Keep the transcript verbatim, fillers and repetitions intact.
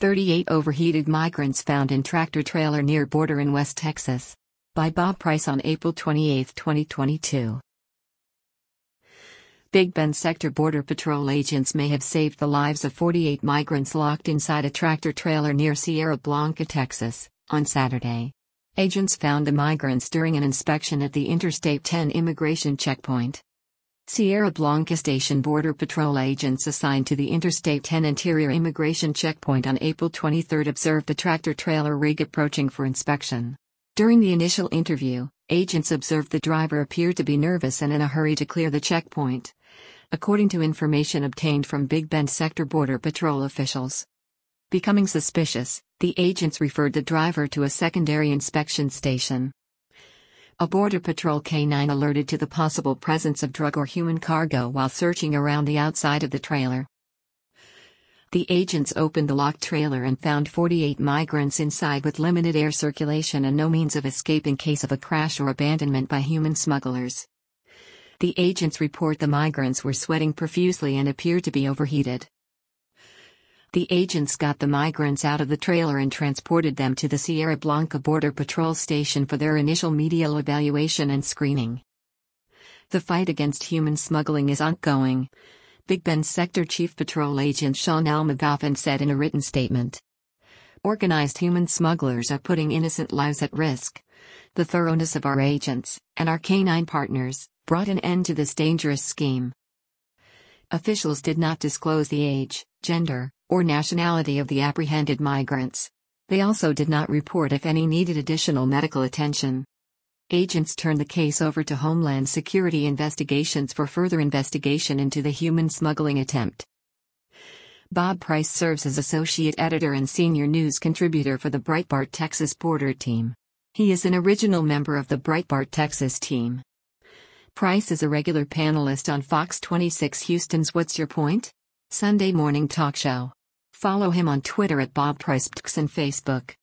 thirty-eight overheated migrants found in tractor trailer near border in West Texas. By Bob Price on April twenty-eighth, twenty twenty-two. Big Bend sector Border Patrol agents may have saved the lives of forty-eight migrants locked inside a tractor trailer near Sierra Blanca, Texas, on Saturday. Agents found the migrants during an inspection at the Interstate ten immigration checkpoint. Sierra Blanca Station Border Patrol agents assigned to the Interstate ten interior immigration checkpoint on April twenty-third observed the tractor-trailer rig approaching for inspection. During the initial interview, agents observed the driver appeared to be nervous and in a hurry to clear the checkpoint, according to information obtained from Big Bend sector Border Patrol officials. Becoming suspicious, the agents referred the driver to a secondary inspection station. A Border Patrol K nine alerted to the possible presence of drug or human cargo while searching around the outside of the trailer. The agents opened the locked trailer and found forty-eight migrants inside with limited air circulation and no means of escape in case of a crash or abandonment by human smugglers. The agents report the migrants were sweating profusely and appeared to be overheated. The agents got the migrants out of the trailer and transported them to the Sierra Blanca Border Patrol station for their initial medical evaluation and screening. The fight against human smuggling is ongoing, Big Bend Sector Chief Patrol Agent Sean Almagoffin said in a written statement. Organized human smugglers are putting innocent lives at risk. The thoroughness of our agents, and our K nine partners, brought an end to this dangerous scheme. Officials did not disclose the age, gender, or nationality of the apprehended migrants. They also did not report if any needed additional medical attention. Agents turned the case over to Homeland Security Investigations for further investigation into the human smuggling attempt. Bob Price serves as associate editor and senior news contributor for the Breitbart Texas Border Team. He is an original member of the Breitbart Texas team. Price is a regular panelist on Fox twenty-six Houston's What's Your Point? Sunday morning talk show. Follow him on Twitter at Bob Price and Facebook.